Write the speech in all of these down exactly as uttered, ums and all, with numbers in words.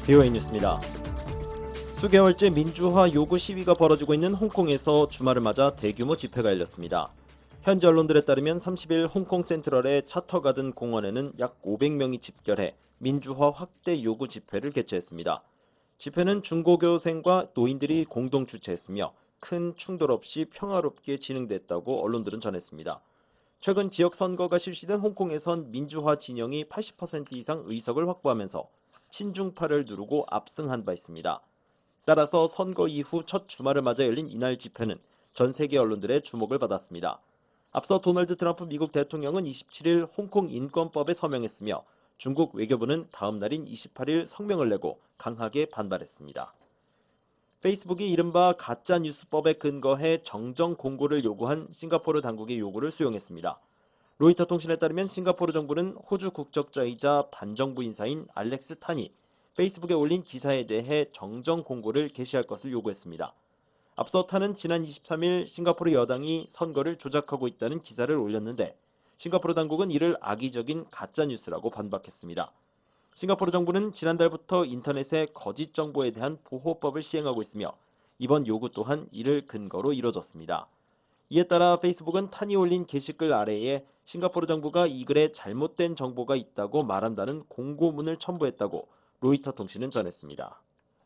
비오에이 뉴스입니다. 수개월째 민주화 요구 시위가 벌어지고 있는 홍콩에서 주말을 맞아 대규모 집회가 열렸습니다. 현지 언론들에 따르면 삼십일 홍콩 센트럴의 차터가든 공원에는 약 오백 명이 집결해 민주화 확대 요구 집회를 개최했습니다. 집회는 중고교생과 노인들이 공동 주최했으며 큰 충돌 없이 평화롭게 진행됐다고 언론들은 전했습니다. 최근 지역 선거가 실시된 홍콩에선 민주화 진영이 팔십 퍼센트 이상 의석을 확보하면서 친중파를 누르고 압승한 바 있습니다. 따라서 선거 이후 첫 주말을 맞아 열린 이날 집회는 전 세계 언론들의 주목을 받았습니다. 앞서 도널드 트럼프 미국 대통령은 이십칠일 홍콩 인권법에 서명했으며 중국 외교부는 다음 날인 이십팔일 성명을 내고 강하게 반발했습니다. 페이스북이 이른바 가짜뉴스법에 근거해 정정 공고를 요구한 싱가포르 당국의 요구를 수용했습니다. 로이터 통신에 따르면 싱가포르 정부는 호주 국적자이자 반정부 인사인 알렉스 탄이 페이스북에 올린 기사에 대해 정정 공고를 게시할 것을 요구했습니다. 앞서 탄은 지난 이십삼일 싱가포르 여당이 선거를 조작하고 있다는 기사를 올렸는데 싱가포르 당국은 이를 악의적인 가짜뉴스라고 반박했습니다. 싱가포르 정부는 지난달부터 인터넷의 거짓 정보에 대한 보호법을 시행하고 있으며 이번 요구 또한 이를 근거로 이뤄졌습니다. 이에 따라 페이스북은 탄이 올린 게시글 아래에 싱가포르 정부가 이 글에 잘못된 정보가 있다고 말한다는 공고문을 첨부했다고 로이터 통신은 전했습니다.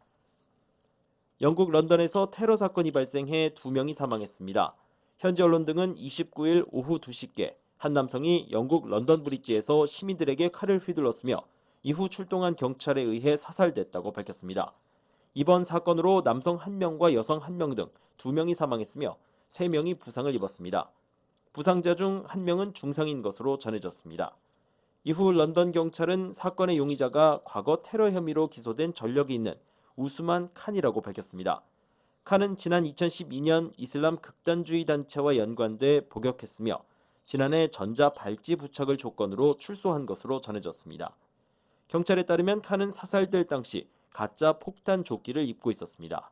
영국 런던에서 테러 사건이 발생해 두 명이 사망했습니다. 현지 언론 등은 이십구일 오후 두 시께 한 남성이 영국 런던 브리지에서 시민들에게 칼을 휘둘렀으며 이후 출동한 경찰에 의해 사살됐다고 밝혔습니다. 이번 사건으로 남성 한 명과 여성 한 명 등 두 명이 사망했으며 세 명이 부상을 입었습니다. 부상자 중 한 명은 중상인 것으로 전해졌습니다. 이후 런던 경찰은 사건의 용의자가 과거 테러 혐의로 기소된 전력이 있는 우스만 칸이라고 밝혔습니다. 칸은 지난 이천십이년 이슬람 극단주의 단체와 연관돼 복역했으며 지난해 전자 발찌 부착을 조건으로 출소한 것으로 전해졌습니다. 경찰에 따르면 칸은 사살될 당시 가짜 폭탄 조끼를 입고 있었습니다.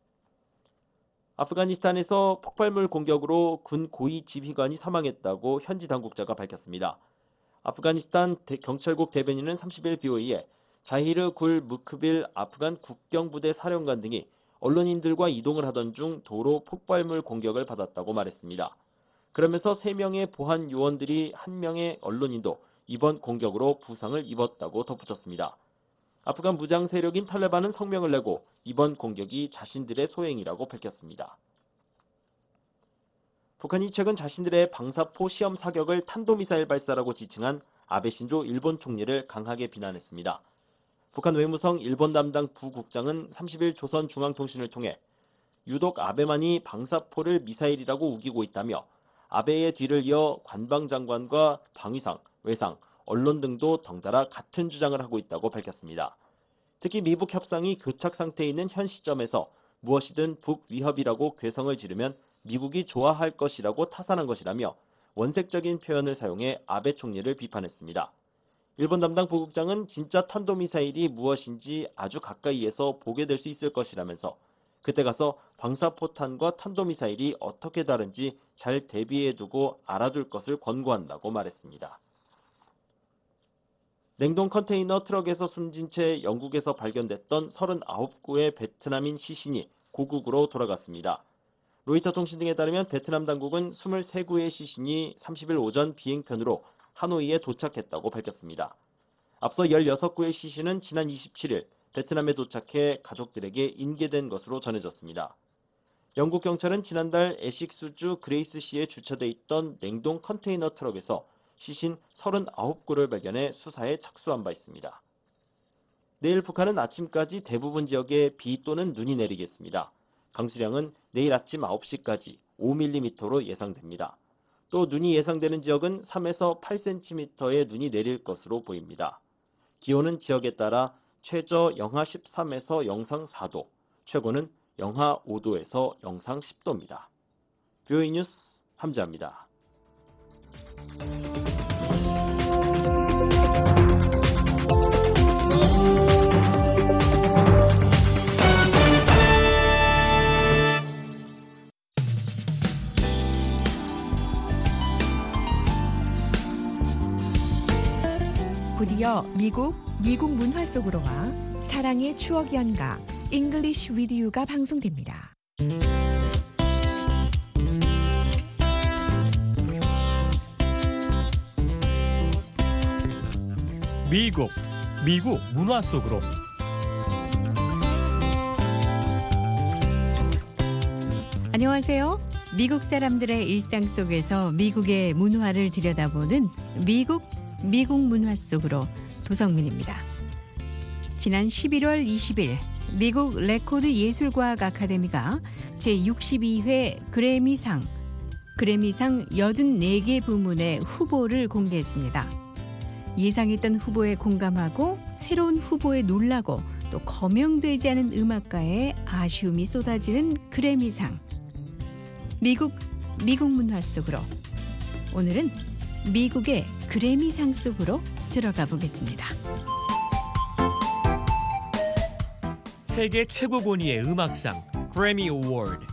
아프가니스탄에서 폭발물 공격으로 군 고위 지휘관이 사망했다고 현지 당국자가 밝혔습니다. 아프가니스탄 경찰국 대변인은 삼십일 비오이에 자히르 굴 무크빌 아프간 국경부대 사령관 등이 언론인들과 이동을 하던 중 도로 폭발물 공격을 받았다고 말했습니다. 그러면서 세 명의 보안 요원들이 한 명의 언론인도 이번 공격으로 부상을 입었다고 덧붙였습니다. 아프간 무장 세력인 탈레반은 성명을 내고 이번 공격이 자신들의 소행이라고 밝혔습니다. 북한이 최근 자신들의 방사포 시험 사격을 탄도미사일 발사라고 지칭한 아베 신조 일본 총리를 강하게 비난했습니다. 북한 외무성 일본 담당 부국장은 삼십일 조선중앙통신을 통해 유독 아베만이 방사포를 미사일이라고 우기고 있다며 아베의 뒤를 이어 관방장관과 방위상, 외상, 언론 등도 덩달아 같은 주장을 하고 있다고 밝혔습니다. 특히 미북 협상이 교착 상태에 있는 현 시점에서 무엇이든 북위협이라고 괴성을 지르면 미국이 좋아할 것이라고 타산한 것이라며 원색적인 표현을 사용해 아베 총리를 비판했습니다. 일본 담당 부국장은 진짜 탄도미사일이 무엇인지 아주 가까이에서 보게 될 수 있을 것이라면서 그때 가서 방사포탄과 탄도미사일이 어떻게 다른지 잘 대비해두고 알아둘 것을 권고한다고 말했습니다. 냉동 컨테이너 트럭에서 숨진 채 영국에서 발견됐던 서른아홉 구의 베트남인 시신이 고국으로 돌아갔습니다. 로이터 통신 등에 따르면 베트남 당국은 이십삼 구의 시신이 삼십일 오전 비행편으로 하노이에 도착했다고 밝혔습니다. 앞서 십육 구의 시신은 지난 이십칠일 베트남에 도착해 가족들에게 인계된 것으로 전해졌습니다. 영국 경찰은 지난달 에식수주 그레이스시에 주차돼 있던 냉동 컨테이너 트럭에서 시신 서른아홉 구를 발견해 수사에 착수한 바 있습니다. 내일 북한은 아침까지 대부분 지역에 비 또는 눈이 내리겠습니다. 강수량은 내일 아침 아홉 시까지 오 밀리미터로 예상됩니다. 또 눈이 예상되는 지역은 삼에서 팔 센티미터의 눈이 내릴 것으로 보입니다. 기온은 지역에 따라 최저 영하 십삼에서 영상 사 도, 최고는 영하 오 도에서 영상 십 도입니다. 비오에이 뉴스 함재합니다. 드디어 미국, 미국 문화 속으로 와 사랑의 추억 연가 잉글리시 위드 유가 방송됩니다. 미국, 미국 문화 속으로. 안녕하세요. 미국 사람들의 일상 속에서 미국의 문화를 들여다보는 미국, 미국 문화 속으로 도성민입니다. 지난 십일월 이십일 미국 레코드 예술과학 아카데미가 제육십이 회 그래미상, 그래미상 여든네 개 부문의 후보를 공개했습니다. 예상했던 후보에 공감하고 새로운 후보에 놀라고 또 거명되지 않은 음악가의 아쉬움이 쏟아지는 그래미상. 미국, 미국 문화 속으로. 오늘은 미국의 그래미상 속으로 들어가 보겠습니다. 세계 최고 권위의 음악상 그래미 어워드.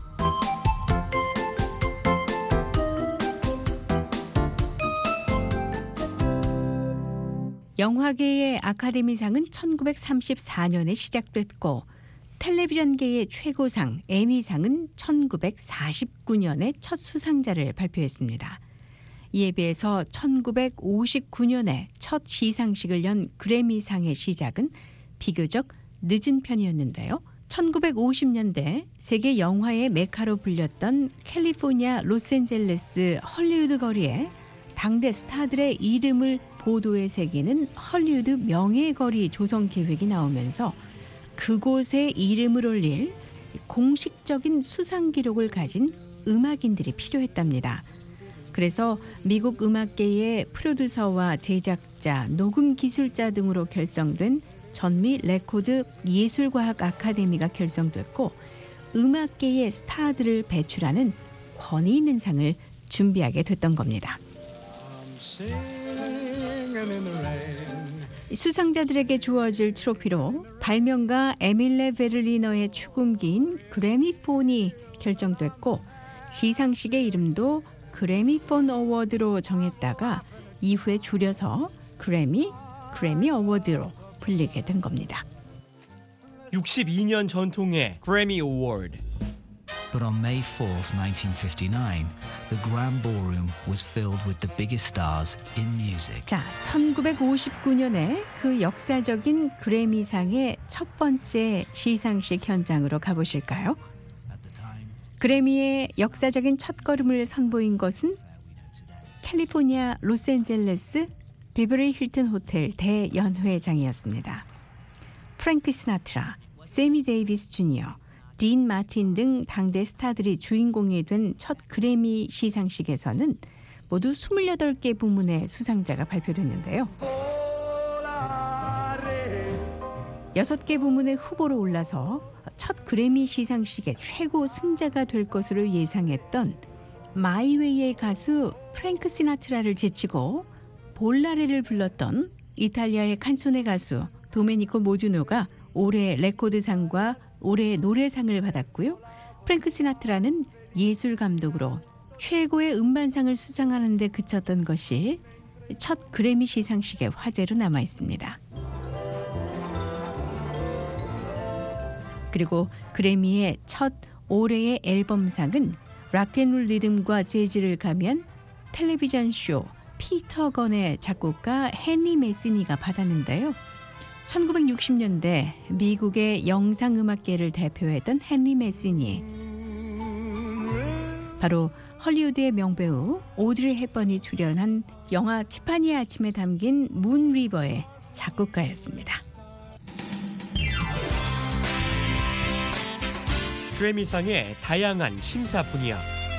영화계의 아카데미상은 천구백삼십사 년에 시작됐고 텔레비전계의 최고상 에미상은 천구백사십구 년에 첫 수상자를 발표했습니다. 이에 비해서 천구백오십구 년에 첫 시상식을 연 그래미상의 시작은 비교적 늦은 편이었는데요. 천구백오십 년대 세계 영화의 메카로 불렸던 캘리포니아 로스앤젤레스 헐리우드 거리에 당대 스타들의 이름을 보도에 새기는 헐리우드 명예거리 조성 계획이 나오면서 그곳에 이름을 올릴 공식적인 수상 기록을 가진 음악인들이 필요했답니다. 그래서 미국 음악계의 프로듀서와 제작자, 녹음 기술자 등으로 결성된 전미 레코드 예술과학 아카데미가 결성됐고 음악계의 스타들을 배출하는 권위 있는 상을 준비하게 됐던 겁니다. 수상자들에게 주어질 트로피로 발명가 에밀레 베를리너의 죽음기인 그래미폰이 결정됐고 시상식의 이름도 그래미폰 어워드로 정했다가 이후에 줄여서 그래미, 그래미 어워드로 불리게 된 겁니다. 육십이 년 전통의 그래미 어워드. But on May fourth, nineteen fifty-nine, the Grand Ballroom was filled with the biggest stars in music. 자, 천구백오십구 년에 그 역사적인 그래미상의 첫 번째 시상식 현장으로 가보실까요? 그래미의 역사적인 첫걸음을 선보인 것은 캘리포니아 로스앤젤레스 비버리 힐튼 호텔 대연회장이었습니다. 프랭크 시나트라, 세미 데이비스 주니어, 딘 마틴 등 당대 스타들이 주인공이 된 첫 그래미 시상식에서는 모두 이십팔 개 부문의 수상자가 발표됐는데요. 여섯 개 부문의 후보로 올라서 첫 그래미 시상식의 최고 승자가 될 것으로 예상했던 마이웨이의 가수 프랭크 시나트라를 제치고 볼라레를 불렀던 이탈리아의 칸소네 가수 도메니코 모두노가 올해 레코드상과 올해 노래상을 받았고요. 프랭크 시나트라는 예술 감독으로 최고의 음반상을 수상하는 데 그쳤던 것이 첫 그래미 시상식의 화제로 남아 있습니다. 그리고 그래미의 첫 올해의 앨범상은 락앤롤 리듬과 재즈를 가미한 텔레비전 쇼 피터 건의 작곡가 헨리 메시니가 받았는데요. 천구백육십 년대 미국의 영상음악계를 대표했던 헨리 메시니, 바로 헐리우드의 명배우 오드리 헵번이 출연한 영화 티파니의 아침에 담긴 문 리버의 작곡가였습니다. 그래미상의 다양한 심사 분야.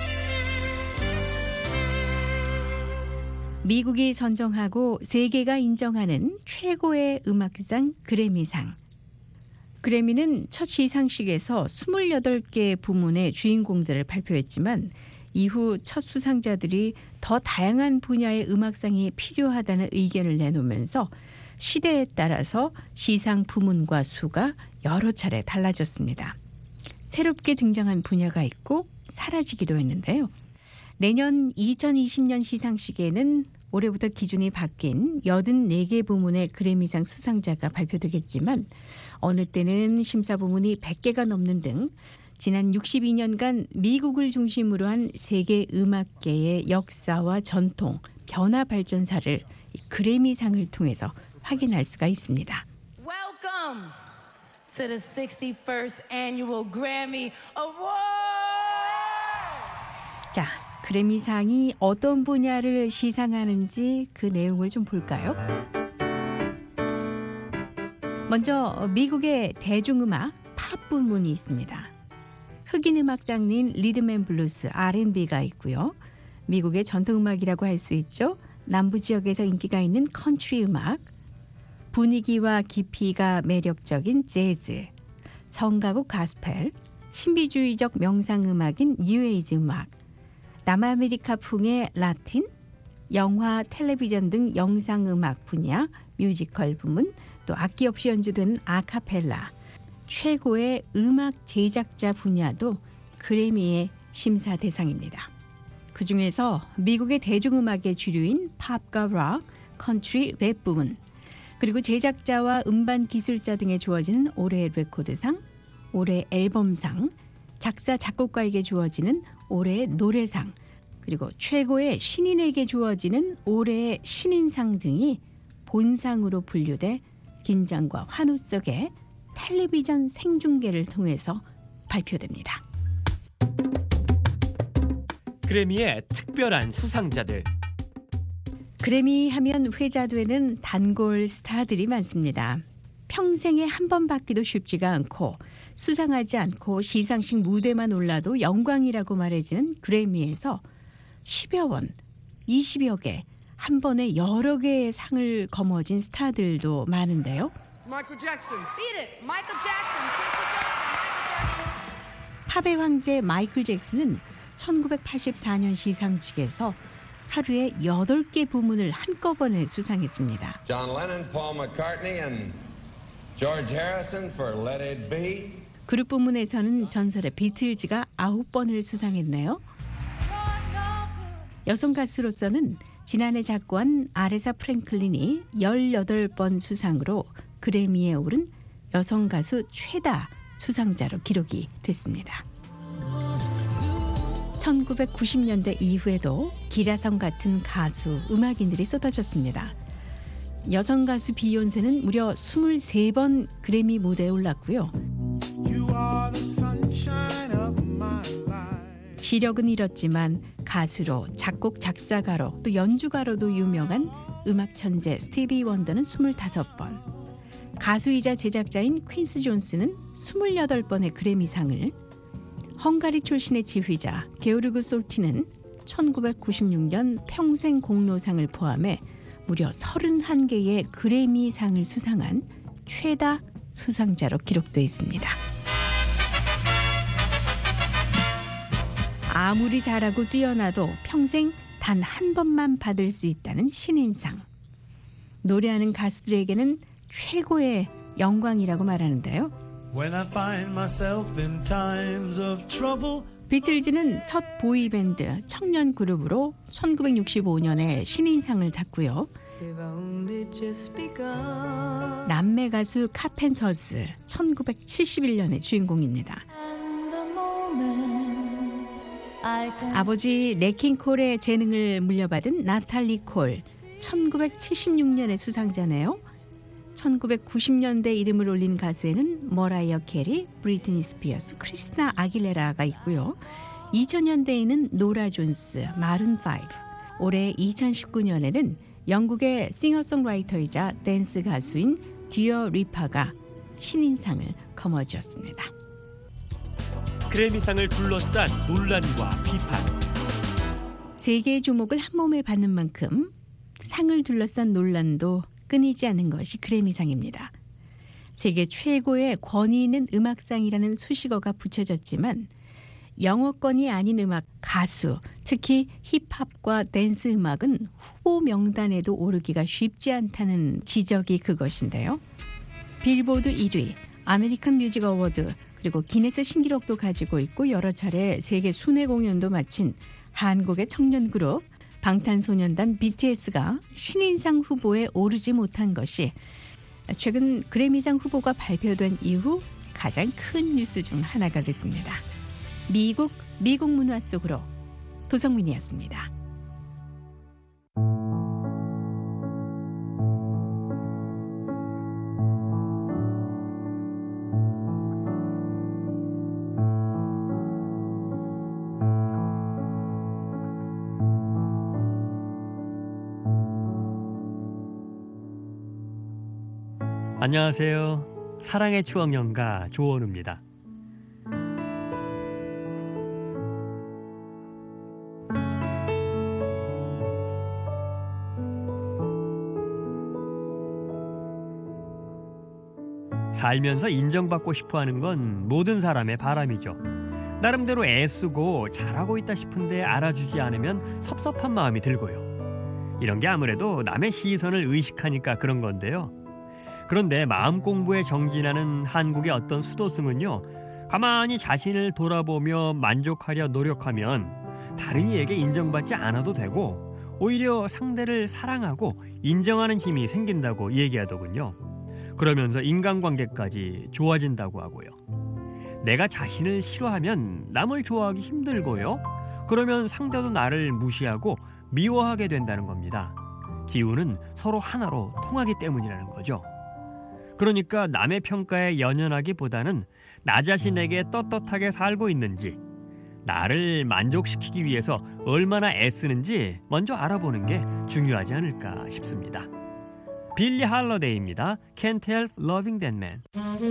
미국이 선정하고 세계가 인정하는 최고의 음악상 그래미상. 그래미는 첫 시상식에서 이십팔 개 부문의 주인공들을 발표했지만 이후 첫 수상자들이 더 다양한 분야의 음악상이 필요하다는 의견을 내놓으면서 시대에 따라서 시상 부문과 수가 여러 차례 달라졌습니다. 새롭게 등장한 분야가 있고 사라지기도 했는데요. 내년 이천이십 년 시상식에는 올해부터 기준이 바뀐 여든네 개 부문의 그래미상 수상자가 발표되겠지만 어느 때는 심사 부문이 백 개가 넘는 등 지난 육십이 년간 미국을 중심으로 한 세계 음악계의 역사와 전통, 변화 발전사를 그래미상을 통해서 확인할 수가 있습니다. Welcome to the sixty-first Annual Grammy Award. 자, 그래미상이 어떤 분야를 시상하는지 그 내용을 좀 볼까요? 먼저 미국의 대중음악 팝 부문이 있습니다. 흑인 음악 장르인 리듬앤블루스, 알앤비가 있고요. 미국의 전통음악이라고 할 수 있죠. 남부 지역에서 인기가 있는 컨트리 음악, 분위기와 깊이가 매력적인 재즈, 성가곡 가스펠, 신비주의적 명상음악인 뉴에이지 음악, 남아메리카풍의 라틴, 영화, 텔레비전 등 영상음악 분야, 뮤지컬 부문, 또 악기 없이 연주되는 아카펠라, 최고의 음악 제작자 분야도 그래미의 심사 대상입니다. 그중에서 미국의 대중음악의 주류인 팝과 록, 컨트리, 랩 부문, 그리고 제작자와 음반 기술자 등에 주어지는 올해의 레코드상, 올해의 앨범상, 작사 작곡가에게 주어지는 올해의 노래상, 그리고 최고의 신인에게 주어지는 올해의 신인상 등이 본상으로 분류돼 긴장과 환호 속에 텔레비전 생중계를 통해서 발표됩니다. 그래미의 특별한 수상자들. 그래미 하면 회자되는 단골 스타들이 많습니다. 평생에 한 번 받기도 쉽지가 않고 수상하지 않고 시상식 무대만 올라도 영광이라고 말해지는 그래미에서 십여 원, 이십여 개, 한 번에 여러 개의 상을 거머쥔 스타들도 많은데요. Michael Jackson. Beat it. Michael Jackson. Michael Jackson. 팝의 황제 마이클 잭슨은 천구백팔십사 년 시상식에서 하루에 여덟 개 부문을 한꺼번에 수상했습니다. John Lennon, Paul McCartney, and George Harrison for Let It Be. 그룹 부문에서는 전설의 비틀즈가 아홉 번을 수상했네요. 여성 가수로서는 지난해 작고한 아레사 프랭클린이 열여덟 번 수상으로 그래미에 오른 여성 가수 최다 수상자로 기록이 됐습니다. 천구백구십 년대 이후에도 기라성 같은 가수, 음악인들이 쏟아졌습니다. 여성 가수 비욘세는 무려 이십삼 번 그래미 무대에 올랐고요. 시력은 잃었지만 가수로, 작곡 작사가로, 또 연주가로도 유명한 음악 천재 스티비 원더는 이십오 번, 가수이자 제작자인 퀸스 존스는 이십팔 번의 그래미상을, 헝가리 출신의 지휘자 게오르그 솔티는 천구백구십육 년 평생 공로상을 포함해 무려 서른한 개의 그래미상을 수상한 최다 수상자로 기록되어 있습니다. 아무리 잘하고 뛰어나도 평생 단 한 번만 받을 수 있다는 신인상. 노래하는 가수들에게는 최고의 영광이라고 말하는데요. When I find myself in times of trouble. 비틀즈는 첫 보이밴드 청년 그룹으로 천구백육십오 년에 신인상을 탔고요. 남매 가수 카펜터스 천구백칠십일 년의 주인공입니다. 아버지 네킹 콜의 재능을 물려받은 나탈리 콜 천구백칠십육 년의 수상자네요. 천구백구십 년대 이름을 올린 가수에는 머라이어 캐리, 브리트니 스피어스, 크리스티나 아길레라가 있고요. 이천 년대에는 노라 존스, 마룬 파이브, 올해 이천십구 년에는 영국의 싱어송라이터이자 댄스 가수인 듀어 리파가 신인상을 거머쥐었습니다. 그래미상을 둘러싼 논란과 비판. 세계의 주목을 한 몸에 받는 만큼 상을 둘러싼 논란도 끊이지 않은 것이 그래미상입니다. 세계 최고의 권위 있는 음악상이라는 수식어가 붙여졌지만 영어권이 아닌 음악, 가수, 특히 힙합과 댄스 음악은 후보 명단에도 오르기가 쉽지 않다는 지적이 그것인데요. 빌보드 일 위, 아메리칸 뮤직 어워드, 그리고 기네스 신기록도 가지고 있고 여러 차례 세계 순회 공연도 마친 한국의 청년 그룹 방탄소년단 비티에스가 신인상 후보에 오르지 못한 것이 최근 그래미상 후보가 발표된 이후 가장 큰 뉴스 중 하나가 됐습니다. 미국, 미국 문화 속으로 도성민이었습니다. 안녕하세요. 사랑의 추억 연가 조원우입니다. 살면서 인정받고 싶어하는 건 모든 사람의 바람이죠. 나름대로 애쓰고 잘하고 있다 싶은데 알아주지 않으면 섭섭한 마음이 들고요. 이런 게 아무래도 남의 시선을 의식하니까 그런 건데요. 그런데 마음 공부에 정진하는 한국의 어떤 수도승은요, 가만히 자신을 돌아보며 만족하려 노력하면 다른 이에게 인정받지 않아도 되고 오히려 상대를 사랑하고 인정하는 힘이 생긴다고 얘기하더군요. 그러면서 인간관계까지 좋아진다고 하고요. 내가 자신을 싫어하면 남을 좋아하기 힘들고요. 그러면 상대도 나를 무시하고 미워하게 된다는 겁니다. 기운은 서로 하나로 통하기 때문이라는 거죠. 그러니까 남의 평가에 연연하기보다는 나 자신에게 떳떳하게 살고 있는지, 나를 만족시키기 위해서 얼마나 애쓰는지 먼저 알아보는 게 중요하지 않을까 싶습니다. 빌리 할러데이입니다. Can't Help Loving That Man.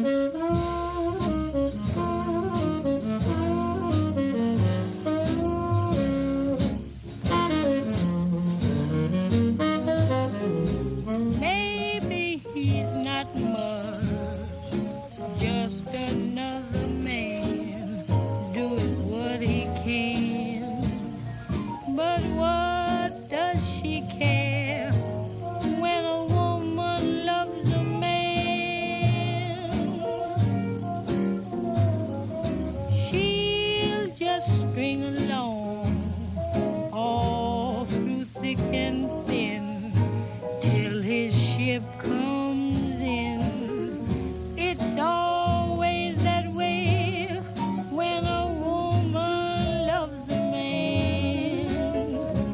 String along all through thick and thin till his ship comes in. It's always that way when a woman loves a man.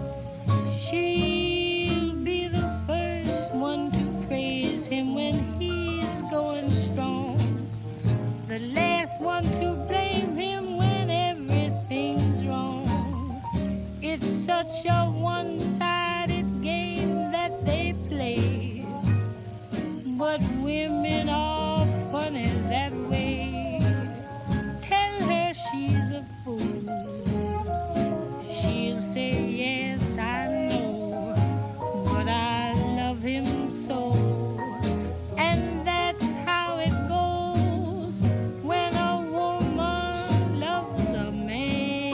She'll be the first one to praise him when he's going strong, the last one to blame him such a one-sided game that they play, but women are funny that way. Tell her she's a fool, she'll say yes I know, but I love him so. And that's how it goes when a woman loves a man.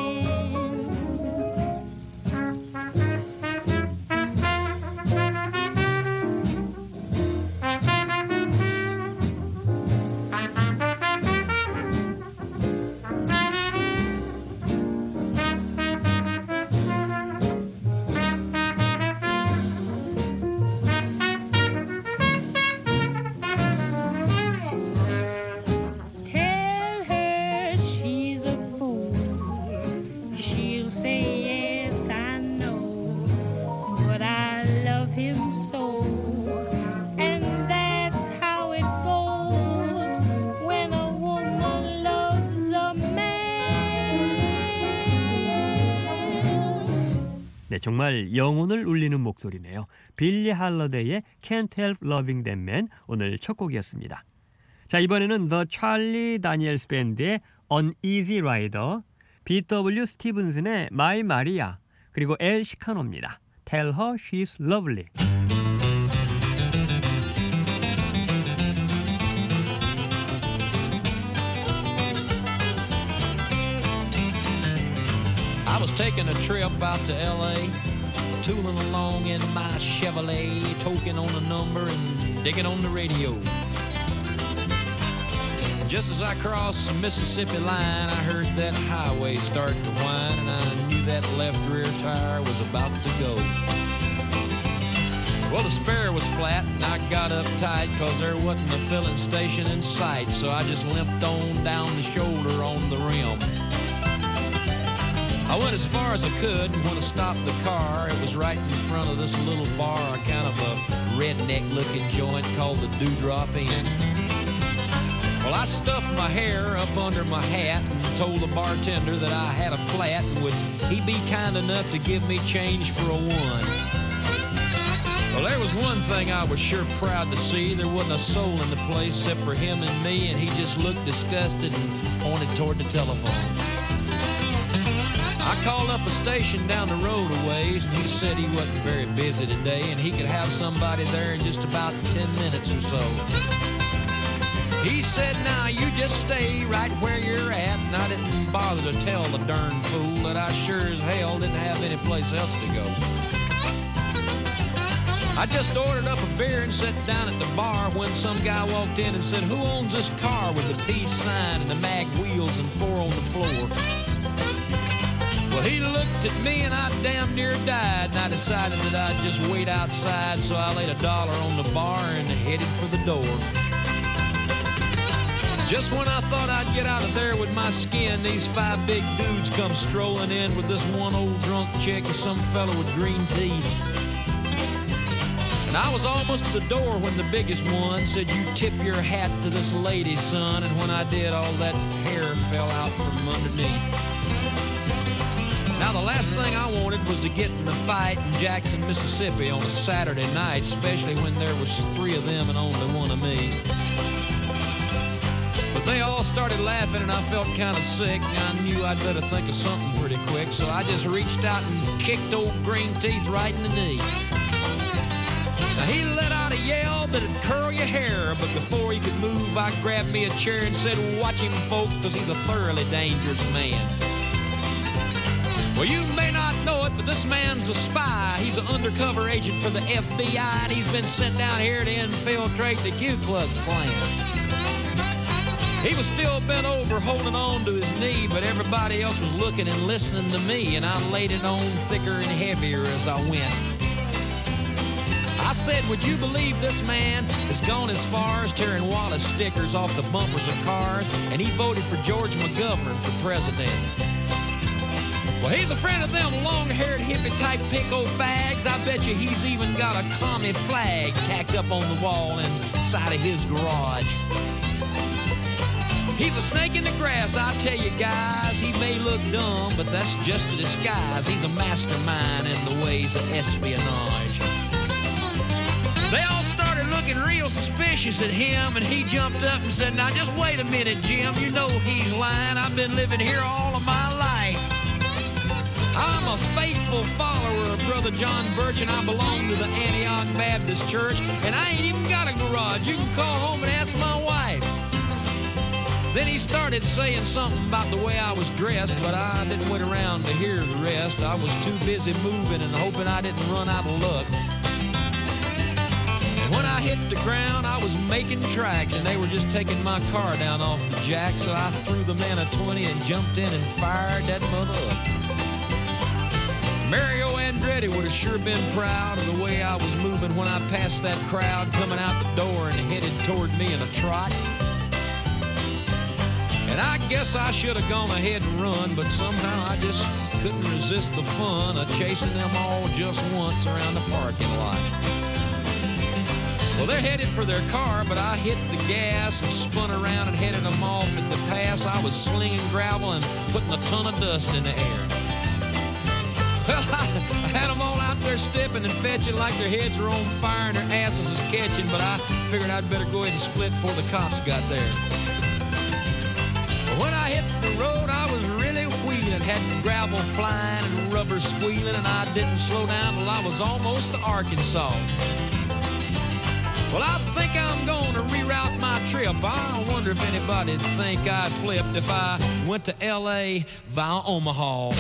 네, 정말 영혼을 울리는 목소리네요. 빌리 할러데이의 Can't Help Loving That Man, 오늘 첫 곡이었습니다. 자, 이번에는 The Charlie Daniels Band의 Uneasy Rider, 비 더블유 스티븐슨의 My Maria, 그리고 엘 시카노입니다. Tell Her She's Lovely. I was taking a trip out to L A, tooling along in my Chevrolet, toking on a number and digging on the radio. Just as I crossed the Mississippi line, I heard that highway start to whine, and I knew that left rear tire was about to go. Well, the spare was flat, and I got uptight, cause there wasn't a filling station in sight, so I just limped on down the shoulder on the rim. I went as far as I could, and when I stopped the car, it was right in front of this little bar, kind of a redneck-looking joint called the Dewdrop Inn. Well, I stuffed my hair up under my hat and told the bartender that I had a flat, and would he be kind enough to give me change for a one. Well, there was one thing I was sure proud to see. There wasn't a soul in the place except for him and me, and he just looked disgusted and pointed toward the telephone. I called up a station down the road a ways, and he said he wasn't very busy today, and he could have somebody there in just about ten minutes or so. He said, now you just stay right where you're at, and I didn't bother to tell the darn fool that I sure as hell didn't have any place else to go. I just ordered up a beer and sat down at the bar when some guy walked in and said, who owns this car with the peace sign and the mag wheels and four on the floor? Well, he looked at me and I damn near died, and I decided that I'd just wait outside, so I laid a dollar on the bar and headed for the door. Just when I thought I'd get out of there with my skin, these five big dudes come strolling in with this one old drunk chick and some fellow with green teeth. And I was almost to the door when the biggest one said, you tip your hat to this lady, son. And when I did, all that hair fell out from underneath. Now, the last thing I wanted was to get in a fight in Jackson, Mississippi on a Saturday night, especially when there was three of them and only one of me. But they all started laughing and I felt kind of sick. I knew I'd better think of something pretty quick, so I just reached out and kicked old Green Teeth right in the knee. Now, he let out a yell that'd curl your hair, but before he could move, I grabbed me a chair and said, watch him, folks, because he's a thoroughly dangerous man. Well, you may not know it, but this man's a spy. He's an undercover agent for the F B I, and he's been sent down here to infiltrate the Ku Klux Klan. He was still bent over, holding on to his knee, but everybody else was looking and listening to me, and I laid it on thicker and heavier as I went. I said, would you believe this man has gone as far as tearing Wallace stickers off the bumpers of cars, and he voted for George McGovern for president. Well, he's a friend of them long-haired hippie-type pinko fags. I bet you he's even got a commie flag tacked up on the wall inside of his garage. He's a snake in the grass, I tell you guys. He may look dumb, but that's just a disguise. He's a mastermind in the ways of espionage. They all started looking real suspicious at him, and he jumped up and said, now just wait a minute, Jim. You know he's lying. I've been living here all of my life. I'm a faithful follower of Brother John Birch, and I belong to the Antioch Baptist Church, and I ain't even got a garage. You can call home and ask my wife. Then he started saying something about the way I was dressed, but I didn't wait around to hear the rest. I was too busy moving and hoping I didn't run out of luck. And when I hit the ground, I was making tracks, and they were just taking my car down off the jack, so I threw the man a twenty and jumped in and fired that mother up. Mario Andretti would have sure been proud of the way I was moving when I passed that crowd coming out the door and headed toward me in a trot. And I guess I should have gone ahead and run, but somehow I just couldn't resist the fun of chasing them all just once around the parking lot. Well, they're headed for their car, but I hit the gas and spun around and headed them off at the pass. I was slinging gravel and putting a ton of dust in the air. Well, I, I had them all out there stepping and fetching like their heads were on fire and their asses was catching, but I figured I'd better go ahead and split before the cops got there. But when I hit the road, I was really wheeling, had gravel flying and rubber squealing, and I didn't slow down till I was almost to Arkansas. Well, I think I'm going to reroute my trip. I wonder if anybody'd think I'd flipped if I went to L A via Omaha.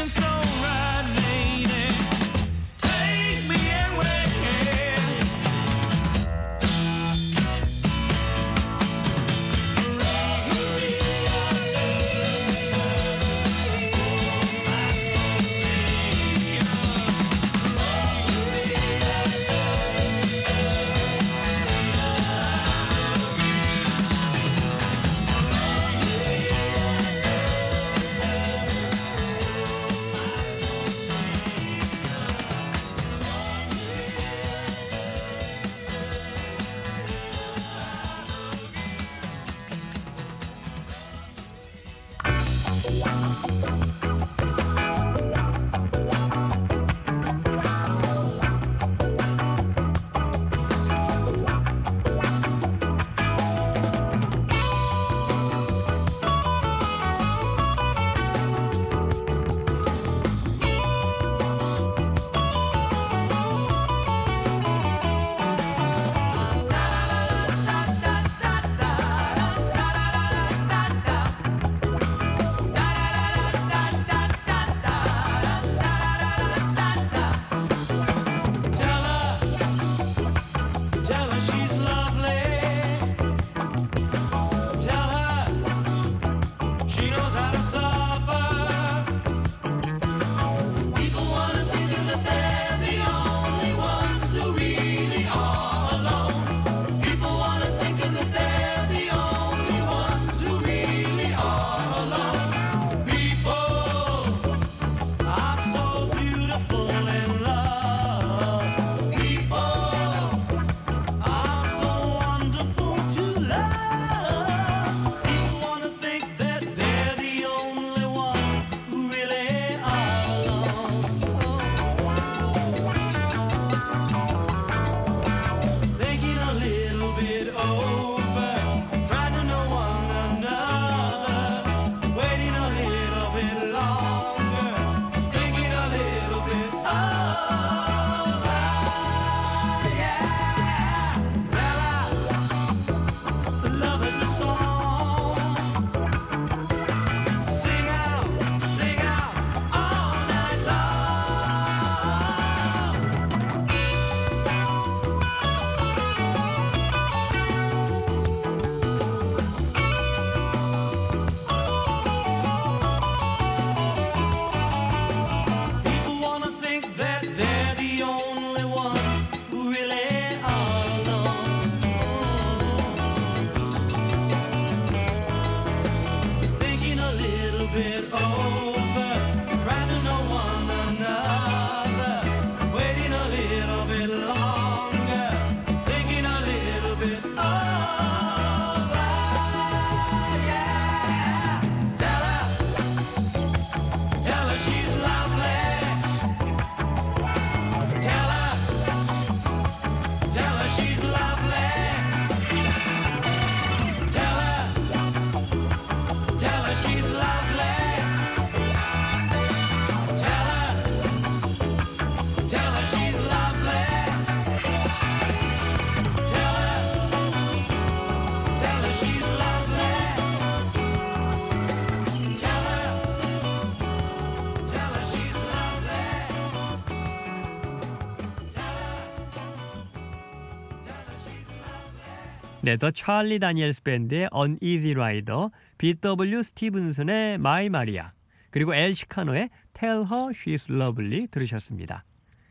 네, 더 찰리 다니엘스 밴드의 Uneasy Rider, 비더블유 스티븐슨의 My Maria, 그리고 엘 시카노의 Tell Her She's Lovely 들으셨습니다.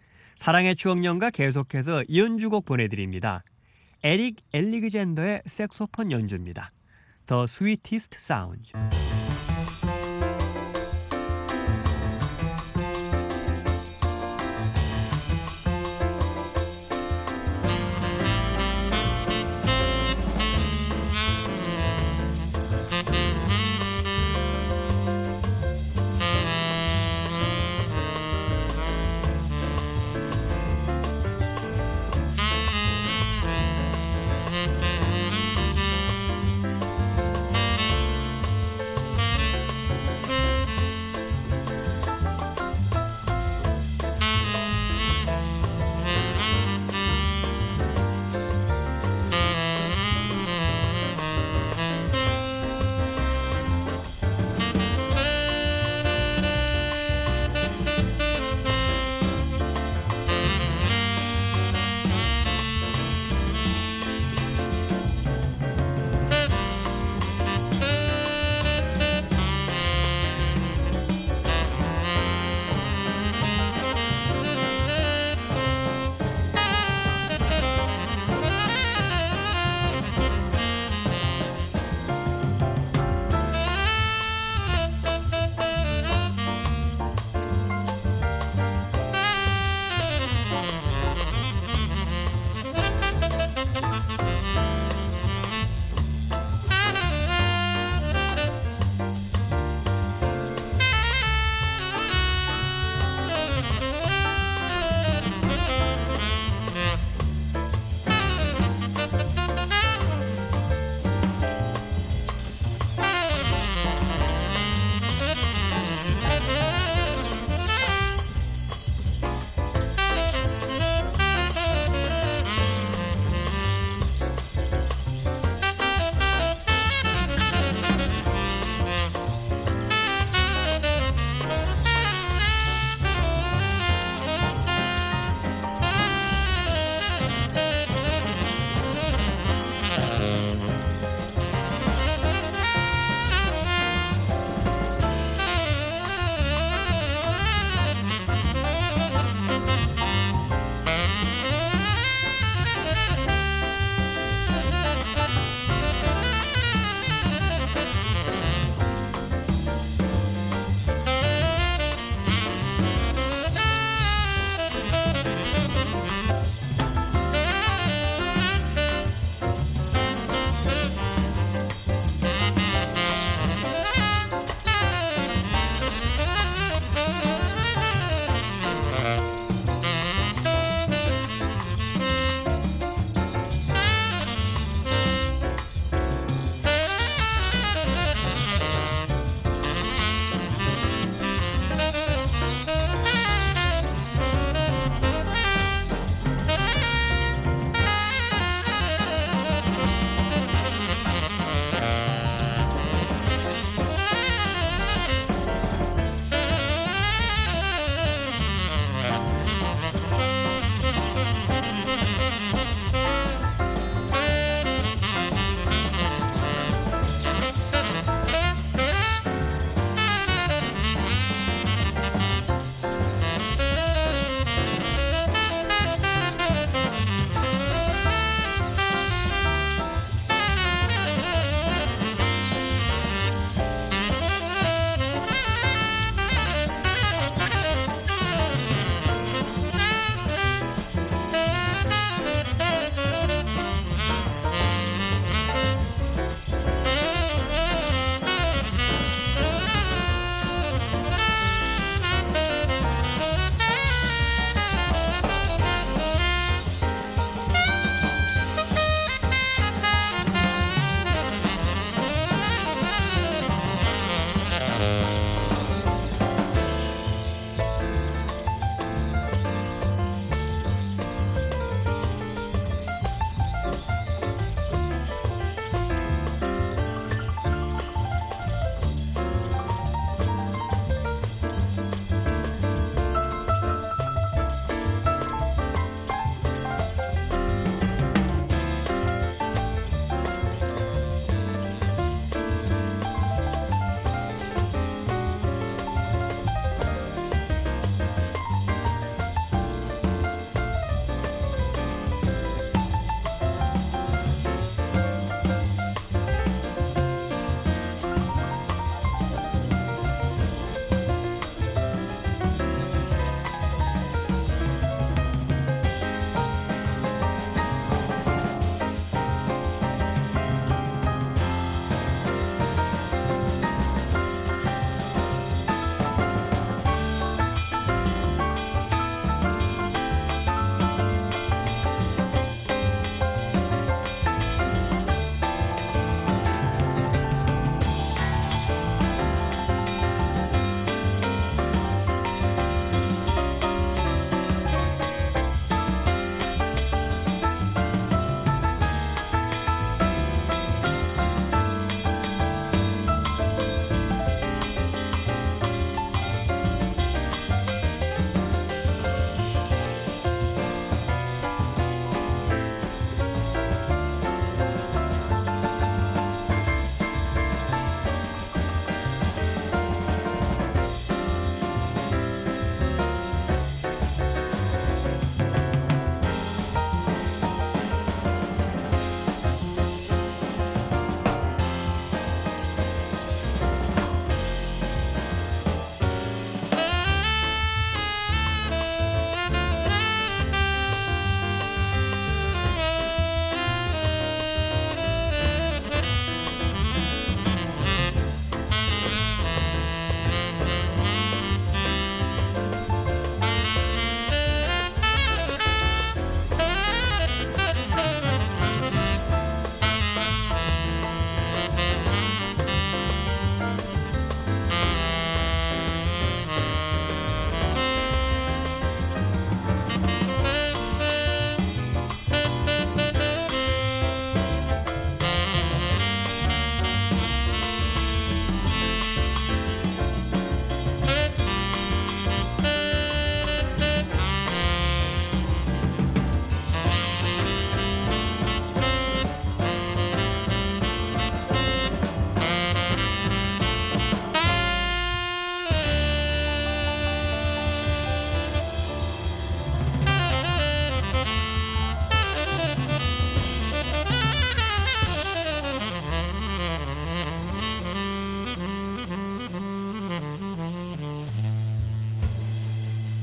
사랑의 추억연가 계속해서 연주곡 보내드립니다. 에릭 엘리그젠더의 색소폰 연주입니다. The Sweetest Sounds.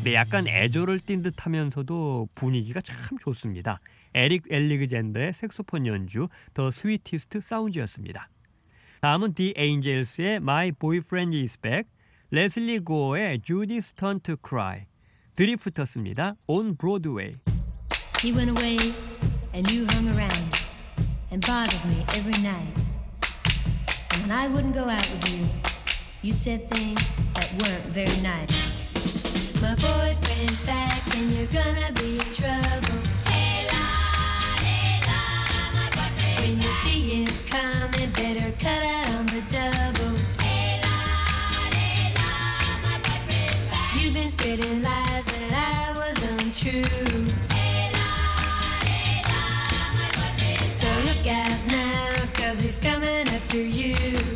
네, 약간 애조를 띈 듯하면서도 분위기가 참 좋습니다. 에릭 엘리그젠더의 색소폰 연주 The Sweetest Sounds였습니다. 다음은 The Angels의 My Boyfriend Is Back, 레슬리 고어의 Judy's Turn to Cry, 드리프터스입니다. On Broadway. He went away and you hung around and bothered me every night. And when I wouldn't go out with you, you said things that weren't very nice. My boyfriend's back and you're gonna be in trouble. Hey la, hey la, my boyfriend. When you see him coming, better cut out on the double. Hey la, hey la, my boyfriend's back. You've been spreading lies that I was untrue. Hey la, hey la, my boyfriend's back. So look out now, 'cause he's coming after you.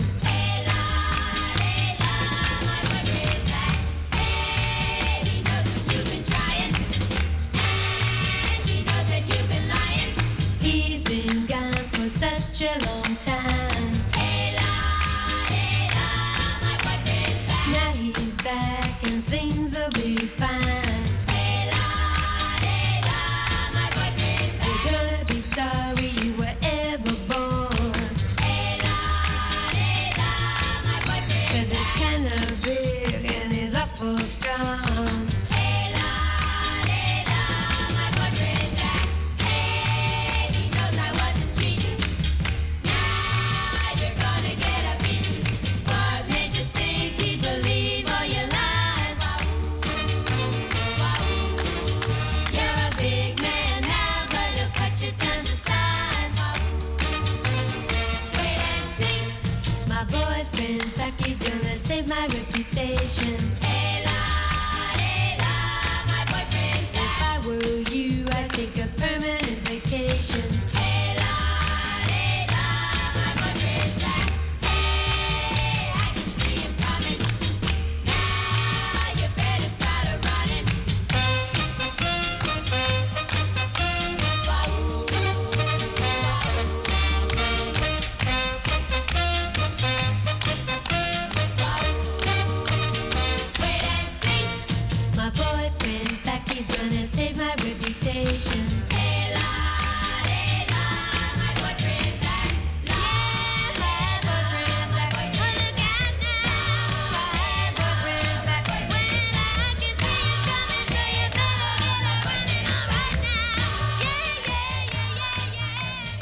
Such a long time. Hey la, hey la, my boyfriend's back. Now he's back and things will be fine. Hey la, hey la, my boyfriend's back. You're gonna be sorry you were ever born. Hey la, hey la, my boyfriend's back. 'Cause he's kinda big and he's awful strong. Hey la, hey la, my boyfriend's back. Hey, he knows I wasn't cheating. My reputation. Hey la, hey la, my boyfriend's back. If I were you, I'd take a permanent vacation. Hey la, hey la, my boyfriend's back. Hey, I can see him coming. Now you better start a running. My boyfriend's back, he's gonna save my reputation. Hey la, hey la, my boyfriend's back. La, my boyfriend's back. Oh, look out now, my boyfriend's back. When I can see you coming, so you better get up running on right now. Yeah, yeah, yeah, yeah,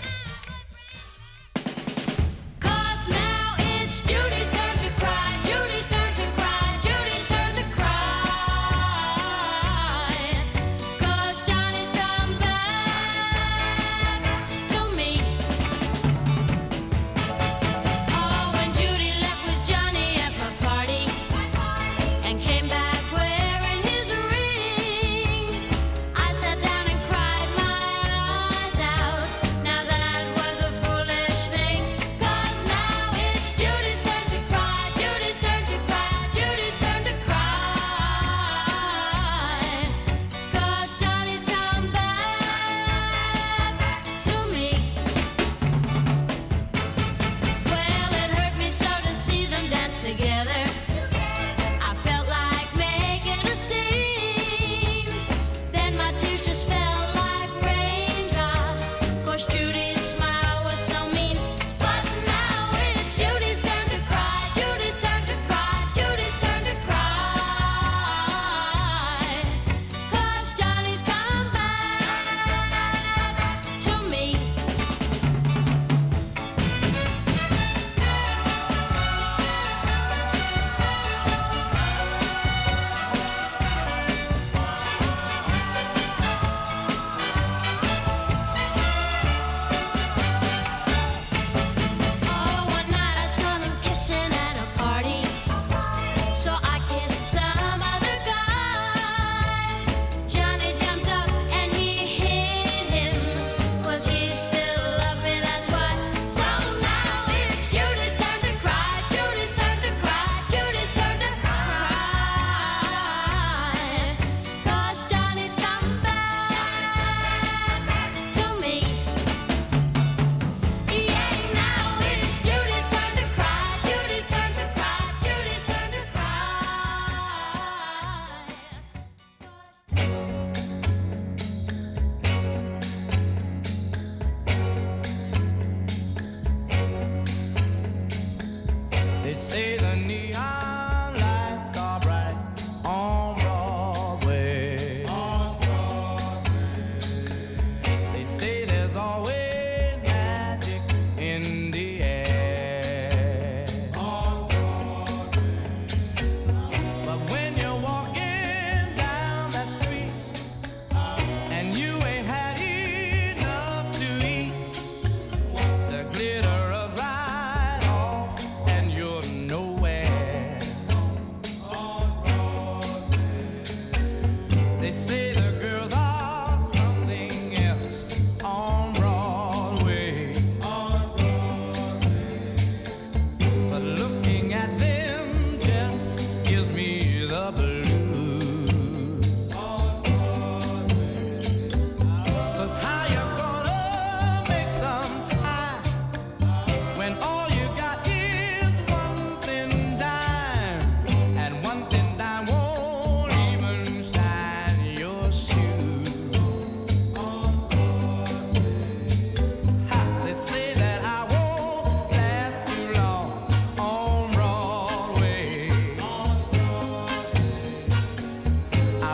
yeah. 'Cause now it's Judy's turn to cry. Judy's turn to cry. Judy's turn to cry. 'Cause Johnny's come back.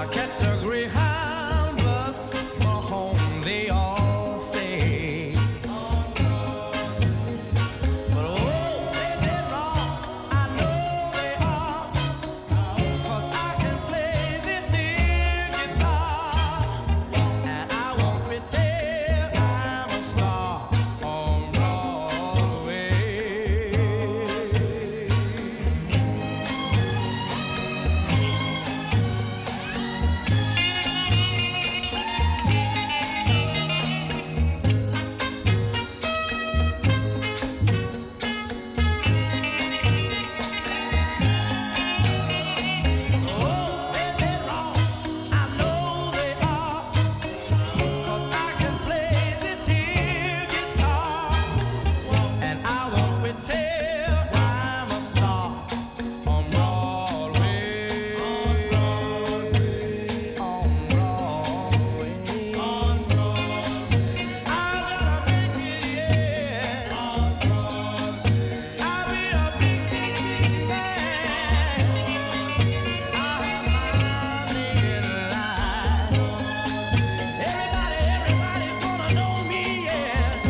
I catch a Greyhound bus for home, they all say. But oh, they did wrong, I know they are. 'Cause I can play this here guitar, and I won't pretend I'm a star on Broadway. Oh, they did wrong, I know they are. 'Cause I can play this here guitar, and I won't pretend I'm a star on Broadway. On Broadway. On Broadway. On Broadway. I'm gonna make it, yeah. On Broadway. I'll be a big, big, big man. I have my naked lights. Everybody, everybody's gonna know me, yeah.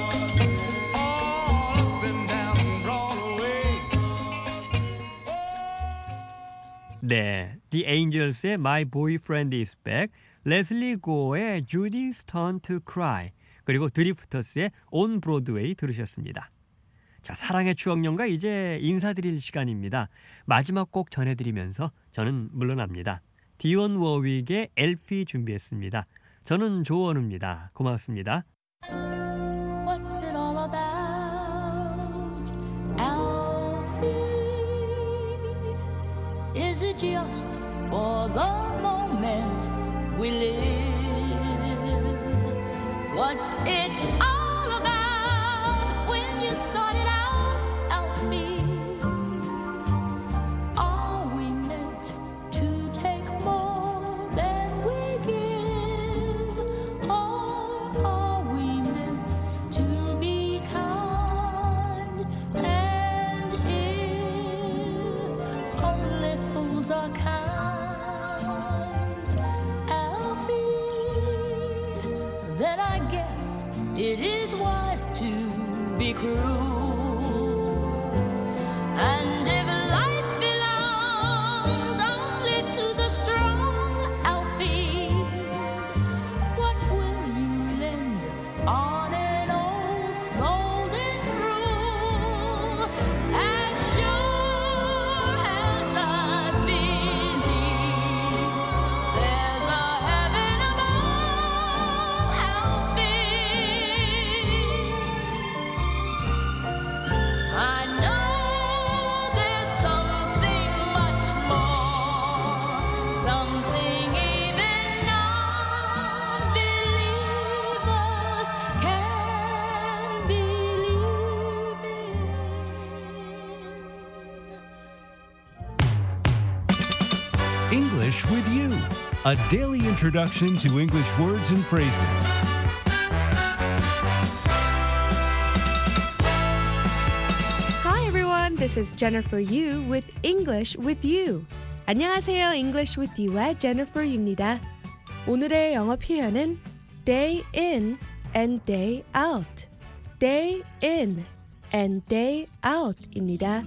All up and down Broadway. 네, The Angels의 My Boyfriend Is Back, 레슬리 고어의 Judy's Turn to Cry, 그리고 드리프터스의 On Broadway 들으셨습니다. 자, 사랑의 추억연가 이제 인사드릴 시간입니다. 마지막 곡 전해드리면서 저는 물러납니다. 디온 워윅의 엘피 준비했습니다. 저는 조원우입니다. 고맙습니다. What's it all about, Alfie? Is it just for the moment we live? What's it all about when you sort it out, Alfie? Are we meant to take more than we give? Or are we meant to be kind? And if only fools are kind, Alfie, then I guess it is wise to be cruel. And if life belongs only to the strong, Alfie, what will you lend on an old golden rule? As sure as I believe there's a heaven above, Alfie, I know there's something much more, something even non-believers can believe in. English with You, a daily introduction to English words and phrases. Hi everyone, this is Jennifer Yu with English with You. 안녕하세요, English with You의 Jennifer입니다. 오늘의 영어 표현은 day in and day out. day in and day out입니다.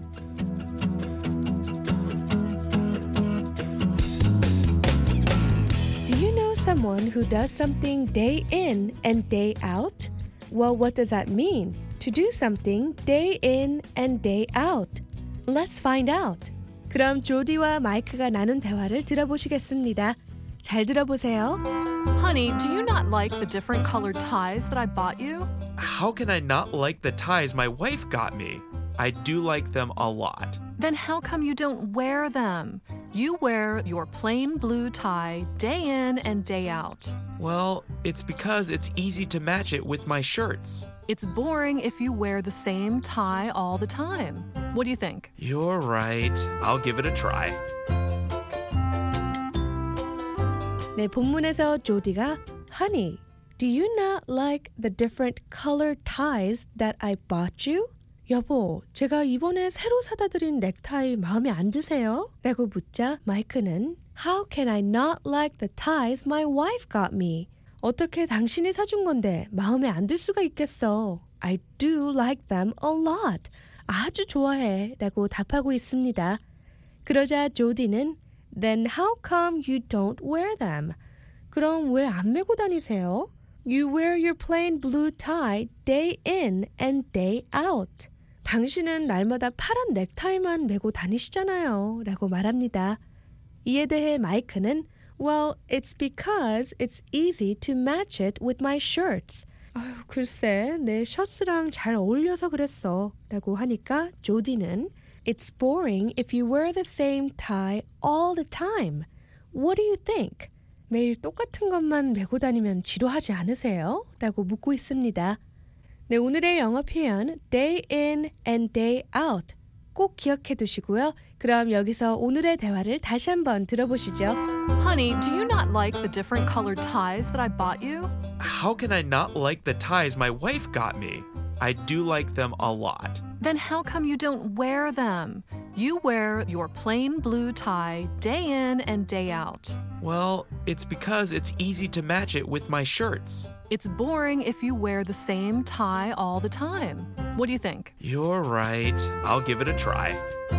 Do you know someone who does something day in and day out? Well, what does that mean? To do something day in and day out. Let's find out. 그럼 조디와 마이크가 나눈 대화를 들어보시겠습니다. 잘 들어보세요. Honey, do you not like the different colored ties that I bought you? How can I not like the ties my wife got me? I do like them a lot. Then how come you don't wear them? You wear your plain blue tie day in and day out. Well, it's because it's easy to match it with my shirts. It's boring if you wear the same tie all the time. What do you think? You're right. I'll give it a try. 네, 본문에서 조디가 Honey, do you not like the different colored ties that I bought you? 여보, 제가 이번에 새로 사다 드린 넥타이 마음에 안 드세요? 라고 묻자 마이크는 How can I not like the ties my wife got me? 어떻게 당신이 사준 건데 마음에 안 들 수가 있겠어. I do like them a lot. 아주 좋아해 라고 답하고 있습니다. 그러자 조디는 Then how come you don't wear them? 그럼 왜 안 메고 다니세요? You wear your plain blue tie day in and day out. 당신은 날마다 파란 넥타이만 메고 다니시잖아요 라고 말합니다. 이에 대해 마이크는 Well, it's because it's easy to match it with my shirts. 아유, 글쎄, 내 셔츠랑 잘 어울려서 그랬어 라고 하니까 조디는 It's boring if you wear the same tie all the time. What do you think? 매일 똑같은 것만 메고 다니면 지루하지 않으세요? 라고 묻고 있습니다. 네, 오늘의 영어 표현 day in and day out 꼭 기억해 두시고요. 그럼 여기서 오늘의 대화를 다시 한번 들어보시죠. Honey, do you not like the different colored ties that I bought you? How can I not like the ties my wife got me? I do like them a lot. Then how come you don't wear them? You wear your plain blue tie day in and day out. Well, it's because it's easy to match it with my shirts. It's boring if you wear the same tie all the time. What do you think? You're right. I'll give it a try.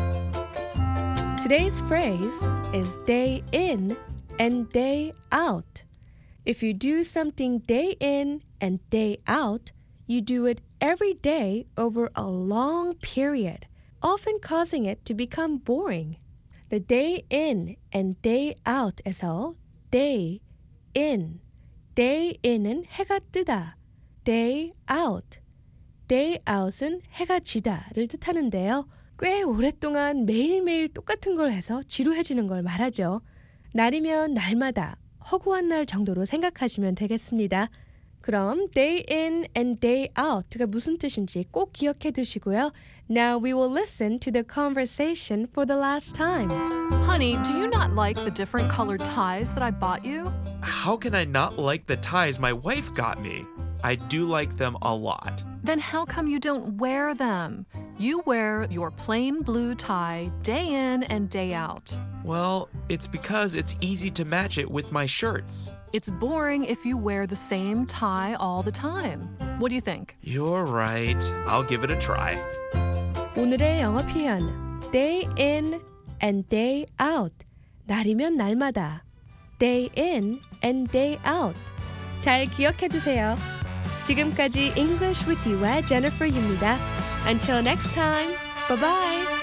Today's phrase is day in and day out. If you do something day in and day out, you do it every day over a long period, often causing it to become boring. The day in and day out에서 day in, day in은 해가 뜨다, day out, day out은 해가 지다를 뜻하는데요. 꽤 오랫동안 매일매일 똑같은 걸 해서 지루해지는 걸 말하죠. 날이면 날마다, 허구한 날 정도로 생각하시면 되겠습니다. 그럼 day in and day out가 무슨 뜻인지 꼭 기억해 두시고요. Now we will listen to the conversation for the last time. Honey, do you not like the different colored ties that I bought you? How can I not like the ties my wife got me? I do like them a lot. Then how come you don't wear them? You wear your plain blue tie day in and day out. Well, it's because it's easy to match it with my shirts. It's boring if you wear the same tie all the time. What do you think? You're right. I'll give it a try. 오늘의 영어 표현 day in and day out. 날이면 날마다. day in and day out. 잘 기억해 두세요. 지금까지 English with You의 Jennifer Yu입니다. Until next time. Bye bye.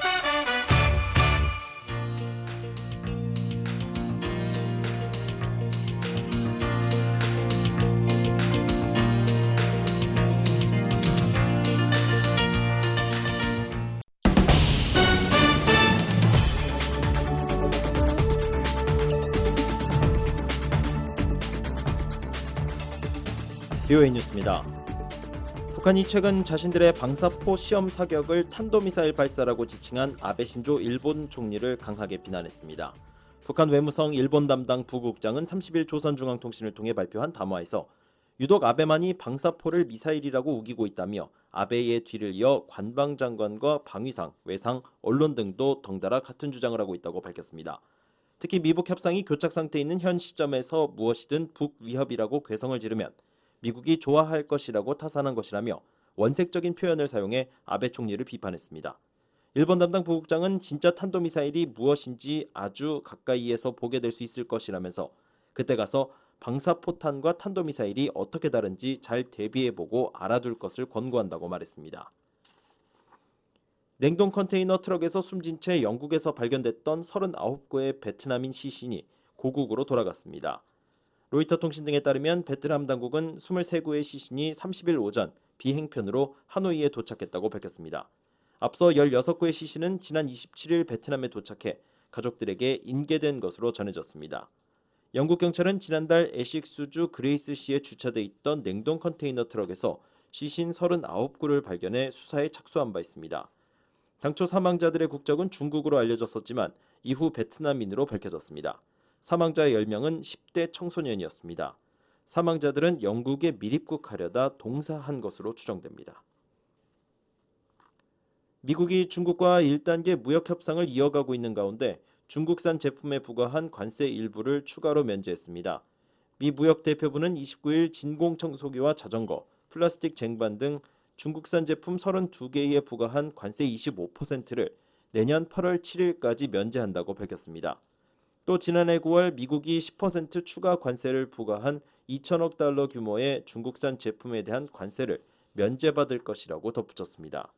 비오에이 뉴스입니다. 북한이 최근 자신들의 방사포 시험 사격을 탄도미사일 발사라고 지칭한 아베 신조 일본 총리를 강하게 비난했습니다. 북한 외무성 일본 담당 부국장은 삼십일 조선중앙통신을 통해 발표한 담화에서 유독 아베만이 방사포를 미사일이라고 우기고 있다며 아베의 뒤를 이어 관방장관과 방위상, 외상, 언론 등도 덩달아 같은 주장을 하고 있다고 밝혔습니다. 특히 미북 협상이 교착 상태에 있는 현 시점에서 무엇이든 북위협이라고 괴성을 지르면 미국이 좋아할 것이라고 타산한 것이라며 원색적인 표현을 사용해 아베 총리를 비판했습니다. 일본 담당 부국장은 진짜 탄도미사일이 무엇인지 아주 가까이에서 보게 될 수 있을 것이라면서 그때 가서 방사포탄과 탄도미사일이 어떻게 다른지 잘 대비해보고 알아둘 것을 권고한다고 말했습니다. 냉동 컨테이너 트럭에서 숨진 채 영국에서 발견됐던 서른아홉 구의 베트남인 시신이 고국으로 돌아갔습니다. 로이터 통신 등에 따르면 베트남 당국은 이십삼 구의 시신이 삼십일 오전 비행편으로 하노이에 도착했다고 밝혔습니다. 앞서 십육 구의 시신은 지난 이십칠일 베트남에 도착해 가족들에게 인계된 것으로 전해졌습니다. 영국 경찰은 지난달 에식수주 그레이스시에 주차돼 있던 냉동 컨테이너 트럭에서 시신 서른아홉 구를 발견해 수사에 착수한 바 있습니다. 당초 사망자들의 국적은 중국으로 알려졌었지만 이후 베트남인으로 밝혀졌습니다. 사망자의 열 명은 십 대 청소년이었습니다. 사망자들은 영국에 밀입국하려다 동사한 것으로 추정됩니다. 미국이 중국과 일 단계 무역 협상을 이어가고 있는 가운데 중국산 제품에 부과한 관세 일부를 추가로 면제했습니다. 미 무역대표부는 이십구일 진공청소기와 자전거, 플라스틱 쟁반 등 중국산 제품 서른두 개에 부과한 관세 이십오 퍼센트를 내년 팔월 칠일까지 면제한다고 밝혔습니다. 또 지난해 구월 미국이 십 퍼센트 추가 관세를 부과한 이천억 달러 규모의 중국산 제품에 대한 관세를 면제받을 것이라고 덧붙였습니다.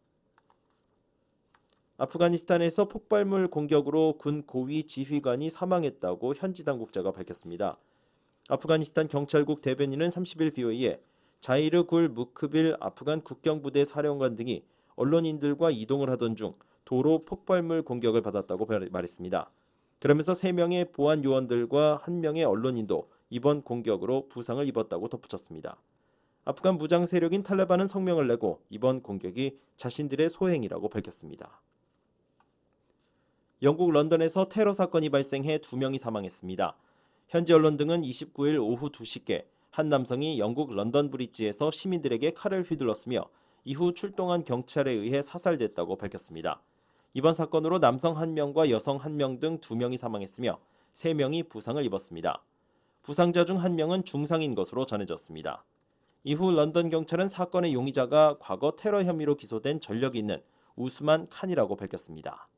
아프가니스탄에서 폭발물 공격으로 군 고위 지휘관이 사망했다고 현지 당국자가 밝혔습니다. 아프가니스탄 경찰국 대변인은 삼십일 비오이에 자이르 굴 무크빌 아프간 국경부대 사령관 등이 언론인들과 이동을 하던 중 도로 폭발물 공격을 받았다고 말했습니다. 그러면서 세 명의 보안 요원들과 한 명의 언론인도 이번 공격으로 부상을 입었다고 덧붙였습니다. 아프간 무장 세력인 탈레반은 성명을 내고 이번 공격이 자신들의 소행이라고 밝혔습니다. 영국 런던에서 테러 사건이 발생해 두 명이 사망했습니다. 현지 언론 등은 이십구일 오후 두 시께 한 남성이 영국 런던 브리지에서 시민들에게 칼을 휘둘렀으며 이후 출동한 경찰에 의해 사살됐다고 밝혔습니다. 이번 사건으로 남성 한 명과 여성 한 명 등 두 명이 사망했으며 세 명이 부상을 입었습니다. 부상자 중 한 명은 중상인 것으로 전해졌습니다. 이후 런던 경찰은 사건의 용의자가 과거 테러 혐의로 기소된 전력이 있는 우스만 칸이라고 밝혔습니다.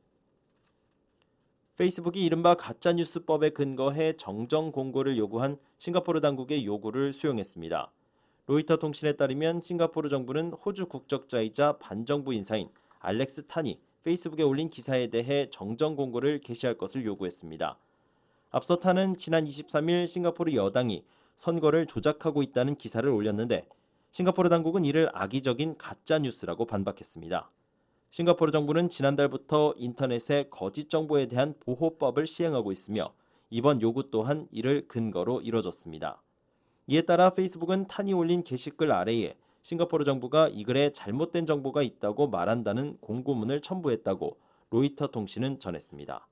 페이스북이 이른바 가짜뉴스법에 근거해 정정 공고를 요구한 싱가포르 당국의 요구를 수용했습니다. 로이터 통신에 따르면 싱가포르 정부는 호주 국적자이자 반정부 인사인 알렉스 탄이 페이스북에 올린 기사에 대해 정정 공고를 게시할 것을 요구했습니다. 앞서 탄은 지난 이십삼일 싱가포르 여당이 선거를 조작하고 있다는 기사를 올렸는데 싱가포르 당국은 이를 악의적인 가짜뉴스라고 반박했습니다. 싱가포르 정부는 지난달부터 인터넷의 거짓 정보에 대한 보호법을 시행하고 있으며 이번 요구 또한 이를 근거로 이뤄졌습니다. 이에 따라 페이스북은 탄이 올린 게시글 아래에 싱가포르 정부가 이 글에 잘못된 정보가 있다고 말한다는 공고문을 첨부했다고 로이터 통신은 전했습니다.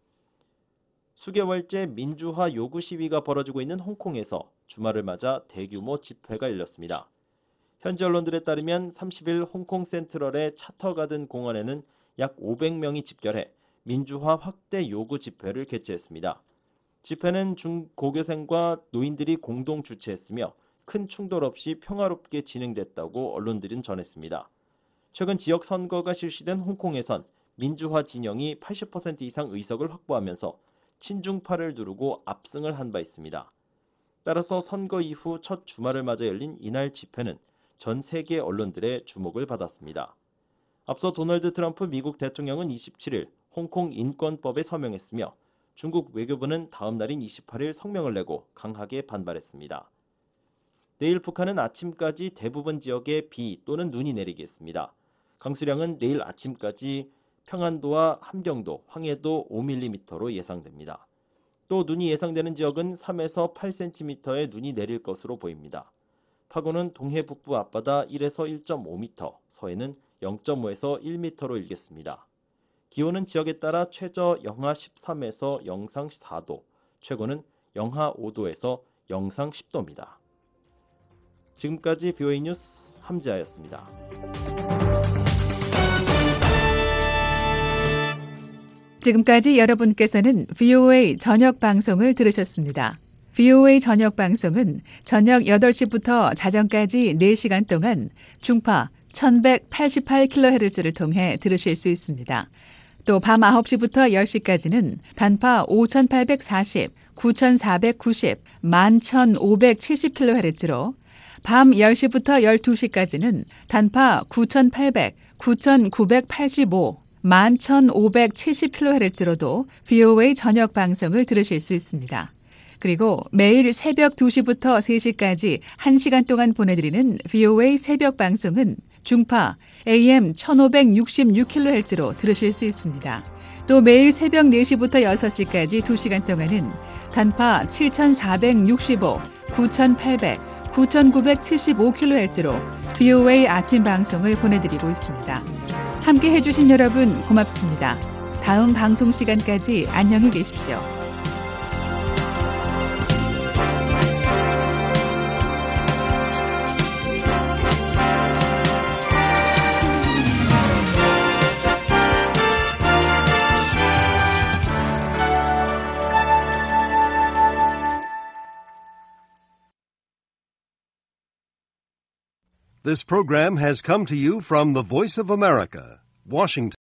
수개월째 민주화 요구 시위가 벌어지고 있는 홍콩에서 주말을 맞아 대규모 집회가 열렸습니다. 현지 언론들에 따르면 삼십일 홍콩 센트럴의 차터가든 공원에는 약 오백 명이 집결해 민주화 확대 요구 집회를 개최했습니다. 집회는 중고교생과 노인들이 공동 주최했으며 큰 충돌 없이 평화롭게 진행됐다고 언론들은 전했습니다. 최근 지역 선거가 실시된 홍콩에선 민주화 진영이 팔십 퍼센트 이상 의석을 확보하면서 친중파를 두르고 압승을 한 바 있습니다. 따라서 선거 이후 첫 주말을 맞아 열린 이날 집회는 전 세계 언론들의 주목을 받았습니다. 앞서 도널드 트럼프 미국 대통령은 이십칠일 홍콩 인권법에 서명했으며 중국 외교부는 다음 날인 이십팔일 성명을 내고 강하게 반발했습니다. 내일 북한은 아침까지 대부분 지역에 비 또는 눈이 내리겠습니다. 강수량은 내일 아침까지 평안도와 함경도, 황해도 오 밀리미터로 예상됩니다. 또 눈이 예상되는 지역은 삼에서 팔 센티미터의 눈이 내릴 것으로 보입니다. 파고는 동해 북부 앞바다 일에서 일 점 오 미터, 서해는 영 점 오에서 일 미터로 일겠습니다. 기온은 지역에 따라 최저 영하 십삼에서 영상 사도, 최고는 영하 오도에서 영상 십도입니다. 지금까지 비오에이 뉴스 함지아였습니다. 지금까지 여러분께서는 비오에이 저녁 방송을 들으셨습니다. 비오에이 저녁 방송은 저녁 여덟 시부터 자정까지 네 시간 동안 중파 천백팔십팔 킬로헤르츠를 통해 들으실 수 있습니다. 또 밤 아홉 시부터 열 시까지는 단파 오천팔백사십, 구천사백구십, 만 천오백칠십 킬로헤르츠로 밤 열 시부터 열두 시까지는 단파 구천팔백, 구천구백팔십오, 만 천오백칠십 킬로헤르츠로도 비오에이 저녁 방송을 들으실 수 있습니다. 그리고 매일 새벽 두 시부터 세 시까지 한 시간 동안 보내드리는 비오에이 새벽 방송은 중파 에이엠 천오백육십육 킬로헤르츠로 들으실 수 있습니다. 또 매일 새벽 네 시부터 여섯 시까지 두 시간 동안은 단파 칠천사백육십오, 구천팔백, 구천구백칠십오 킬로헤르츠로 비오에이 아침 방송을 보내드리고 있습니다. 함께 해주신 여러분 고맙습니다. 다음 방송 시간까지 안녕히 계십시오. This program has come to you from the Voice of America, Washington.